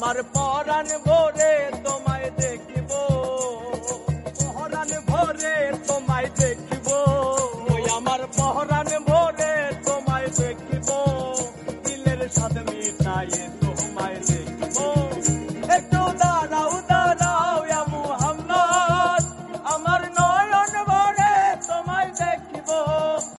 আমার পরাণ ভরে তোমায় দেখিব, পরাণ ভরে তোমায় দেখিব, ওই আমার পরাণ ভরে তোমায় দেখিব, দিলের সাথে মিটাইয়ে